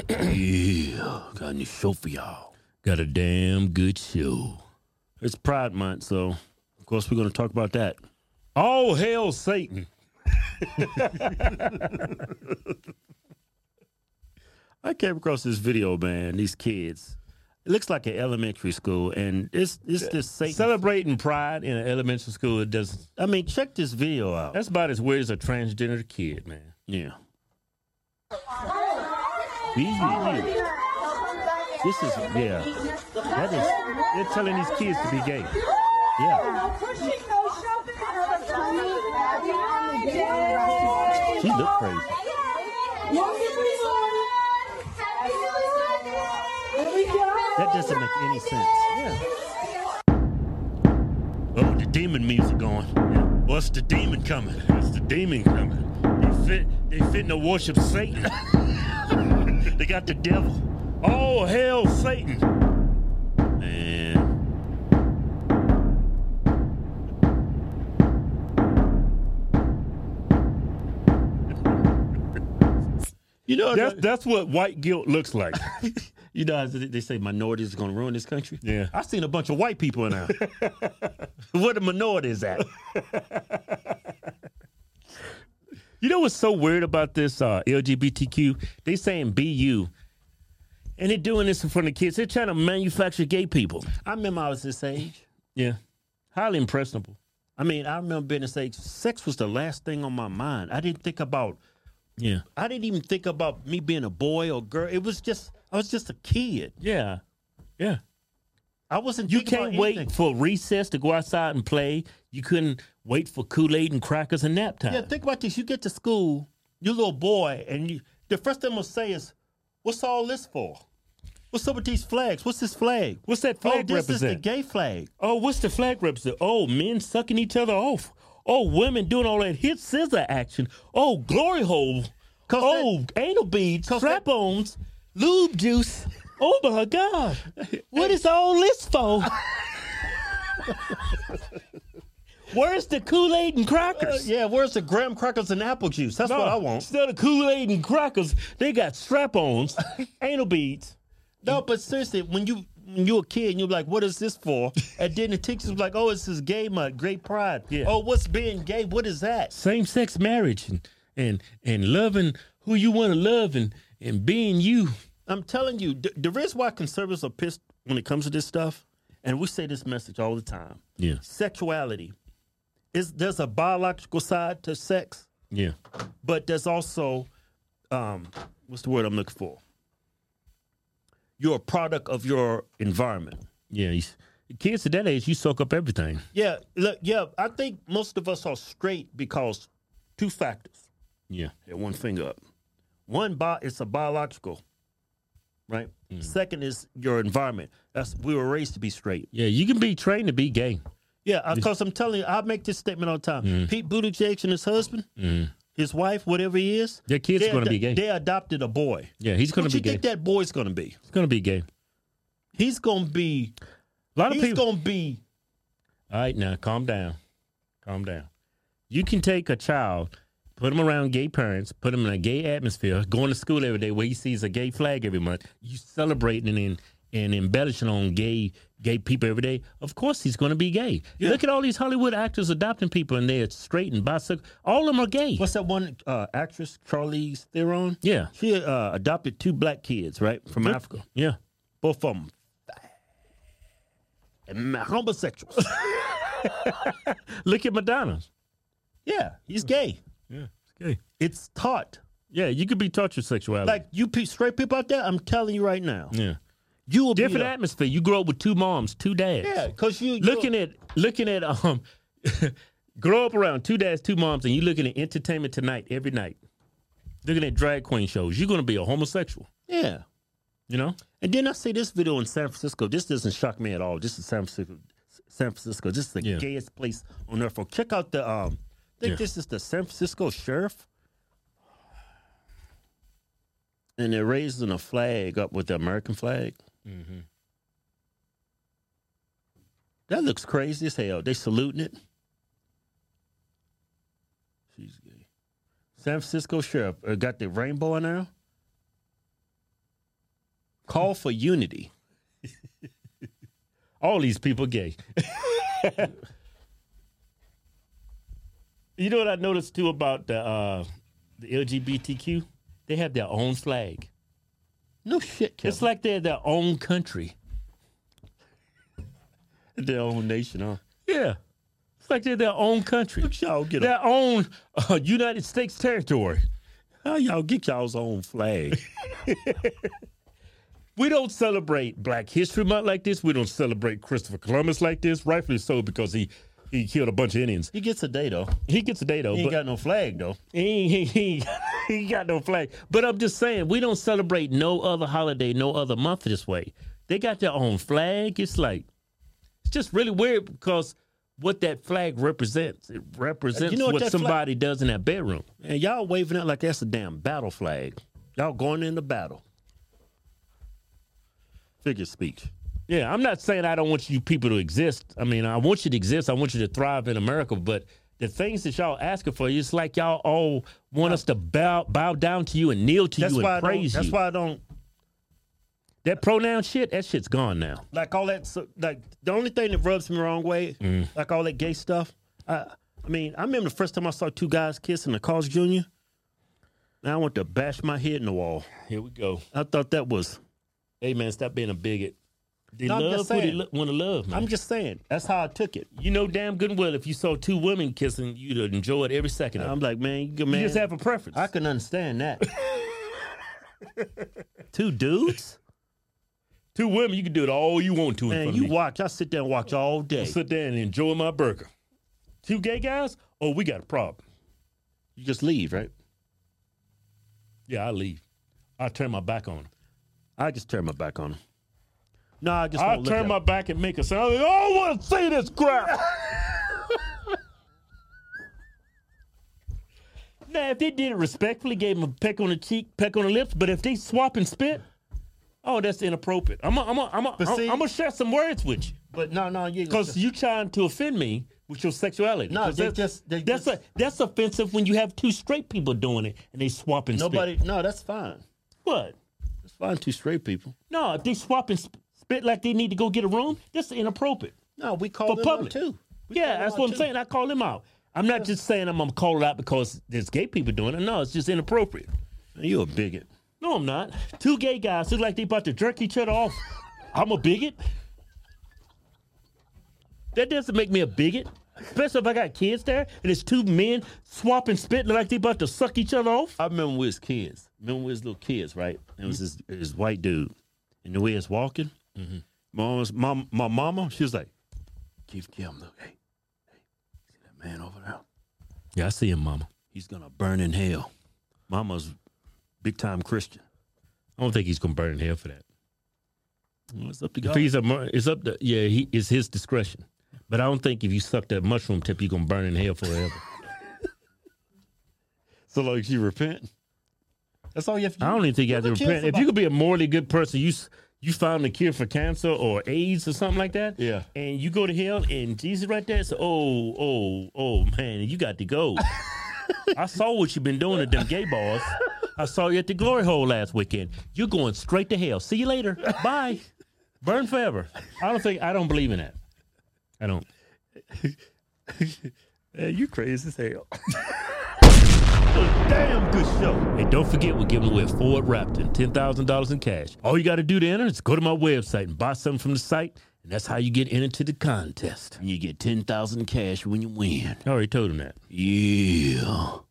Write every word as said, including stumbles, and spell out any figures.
Yeah, got a new show for y'all. Got a damn good show. It's Pride Month, so of course we're going to talk about that. All hail Satan. I came across this video, man. These kids. It looks like an elementary school, and it's it's this Satan. Celebrating pride in an elementary school, it doesn't. I mean, check this video out. That's about as weird as a transgender kid, man. Yeah. Easy. This is, yeah. That is, They're telling these kids to be gay. yeah. She look crazy. That doesn't make any sense. Yeah. Oh, the demon music going. What's the demon coming? It's the demon coming. They fit, they fit to worship Satan. They got the devil. All hail Satan. Man. You know, That's that's what white guilt looks like. you know, how they say minorities are going to ruin this country. Yeah. I've seen a bunch of white people in there. Where the minorities at? You know what's so weird about this uh, L G B T Q? They saying B U, and they're doing this in front of kids. They're trying to manufacture gay people. I remember I was this age. Yeah, highly impressionable. I mean, I remember being this age. Sex was the last thing on my mind. I didn't think about. Yeah, I didn't even think about me being a boy or girl. It was just I was just a kid. yeah, yeah. I wasn't. You thinking can't about wait anything. for recess to go outside and play. You couldn't wait for Kool-Aid and crackers and nap time. Yeah, think about this. You get to school, you little boy, and you the first thing I'm gonna say is, "What's all this for? What's up with these flags? What's this flag? What's that Oh, flag this is the represent? gay flag. Oh, what's the flag represent? Oh, men sucking each other off. Oh, women doing all that hit scissor action. Oh, glory hole. 'Cause Oh, anal beads, strap-ons, lube juice. Oh my God! What is all this for? Where's the Kool-Aid and Uh, crackers? yeah, where's the graham crackers and apple juice? That's what I want. Instead of Kool-Aid and crackers, they got strap-ons, anal beads. No, but seriously, when you when you're a kid and you're like, "What is this for?" And then the teachers was like, "Oh, it's this gay month, great pride." Yeah. Oh, what's being gay? What is that? Same-sex marriage and and and loving who you want to love and and being you. I'm telling you, th- the reason why conservatives are pissed when it comes to this stuff, and we say this message all the time: Yeah, sexuality is there's a biological side to sex, yeah. but there's also um, what's the word I'm looking for? You're a product of your environment. Yeah, you, kids at that age, you soak up everything. Yeah, look, yeah. I think most of us are straight because two factors. Yeah, Hit one finger up. One, bi- it's a biological, right? Second is your environment. That's we were raised to be straight. yeah. You can be trained to be gay. Yeah, because I'm telling you, I make this statement all the time. Pete Buttigieg and his husband, his wife, whatever he is, Their kid's they going to ad- be gay. They adopted a boy. Yeah, he's going What to you be gay. think that boy's going to be? He's going to be gay. He's going to be. A lot of He's people. going to be. All right, now calm down, calm down. You can take a child, put him around gay parents, put him in a gay atmosphere, going to school every day where he sees a gay flag every month. You celebrating and and embellishing on gay gay people every day. Of course, he's going to be gay. Yeah. Look at all these Hollywood actors adopting people, and they're straight and bisexual. All of them are gay. What's that one uh, actress, Charlize Theron? Yeah, She uh, adopted two black kids, right, from Good. Africa. yeah. Both of them. And homosexuals. Look at Madonna. Yeah, he's gay. Yeah, it's gay. It's taught. Yeah, you could be taught your sexuality. Like you pe- straight people out there, I'm telling you right now. yeah, You will different be a- atmosphere. You grow up with two moms, two dads. Yeah, because you looking at looking at um grow up around two dads, two moms, and you looking at Entertainment Tonight every night. Looking at drag queen shows, you're gonna be a homosexual. Yeah. You know? And then I see this video in San Francisco. This doesn't shock me at all. This is San Francisco. San Francisco. This is the Yeah. gayest place on earth. Check out the um I think Yeah. this is the San Francisco sheriff. And they're raising a flag up with the American flag. Mm-hmm. That looks crazy as hell. They saluting it. She's gay. San Francisco sheriff uh, got the rainbow in there. Call for unity. All these people gay. You know what I noticed too about the uh, the L G B T Q? They have their own flag. No shit, Kevin. It's like they're their own country. Their own nation, huh? Yeah. It's like they're their own country. Look, y'all get a, Their own uh, United States territory. how y'all get y'all's own flag? We don't celebrate Black History Month like this. We don't celebrate Christopher Columbus like this. Rightfully so, because he, he killed a bunch of Indians. He gets a day, though. He gets a day, though. He ain't but got no flag, though. he, ain't- he, he, he ain't got no flag. But I'm just saying, we don't celebrate no other holiday, no other month this way. They got their own flag. It's like, it's just really weird because what that flag represents, it represents You know what what, that flag- somebody does in that bedroom. And y'all waving it like that's a damn battle flag. Y'all going into battle. Figure speech. Yeah, I'm not saying I don't want you people to exist. I mean, I want you to exist. I want you to thrive in America. But the things that y'all asking for, it's like y'all all want us to bow bow down to you and kneel to That's you why I and don't, praise That's you. why I don't That pronoun shit, that shit's gone now. like all that. So, like the only thing that rubs me the wrong way, Mm. like all that gay stuff. I, I mean, I remember the first time I saw two guys kissing at Carl's Junior And I want to bash my head in the wall. Here we go. I thought that was. Hey, man, stop being a bigot. They No, I'm love just who they saying. lo- want to love, man. I'm just saying. That's how I took it. you know damn good and well if you saw two women kissing, you'd enjoy it every second of it. I'm like, man, you, You man, just have a preference. I can understand that. Two dudes, two women, you can do it all you want to in man. front You of me. watch. I sit there and watch all day. Sit there and enjoy my burger. Two gay guys? Oh, we got a problem. You just leave, right? Yeah, I leave. I turn my back on them. I just turn my back on them. No, I just I won't look turn at my 'em. back and make a sound. Like, oh, I want to see this crap. Now, if they did it respectfully, gave them a peck on the cheek, peck on the lips, but if they swap and spit, oh, that's inappropriate. I'm going I'm I'm But see- to share some words with you But no, no, you because you trying to offend me with your sexuality. No, 'Cause they that's, just- they that's, just- a, that's offensive when you have two straight people doing it and they swap and nobody. spit. No, that's fine. What? That's fine. Two straight people. No, if they swap and sp- spit like they need to go get a room, that's inappropriate. No, we call For them public. out too. We call Yeah, them that's out what I'm too. saying. I call them out. I'm not just saying I'm gonna call it out because there's gay people doing it. No, it's just inappropriate. You a bigot. No, I'm not. Two gay guys look like they about to jerk each other off. I'm a bigot. That doesn't make me a bigot. Especially if I got kids there and it's two men swapping spit like they about to suck each other off. I remember when we was kids. Remember when we was little kids, right? It was this, this white dude, and the way it's walking. Mm-hmm. Mom was, mom, my mama, she was like, "Keith Kim, look, hey, hey, see that man over there? Yeah, I see him, Mama. He's gonna burn in hell." Mama's big time Christian. I don't think he's gonna burn in hell for that. Well, it's up to If God. he's a, mur- it's up to yeah, he it's his discretion. But I don't think if you suck that mushroom tip, you're gonna burn in hell forever. So like, you repent. That's all you have to do. I don't even think you have to Never kill repent. If somebody. you could be a morally good person, you s- you found a cure for cancer or AIDS or something like that. Yeah. And you go to hell and Jesus right there says, "Oh, oh, oh, man, you got to go." I saw what you've been doing to them gay bars. I saw you at the glory hole last weekend. You're going straight to hell. See you later. Bye. Burn forever. I don't think I don't believe in that. I don't. Hey, you crazy as hell. Damn good show. Hey, don't forget we're giving away a Ford Raptor and ten thousand dollars in cash. All you got to do to enter is go to my website and buy something from the site, and that's how you get entered to the contest. And you get ten thousand cash when you win. I already told him that. Yeah.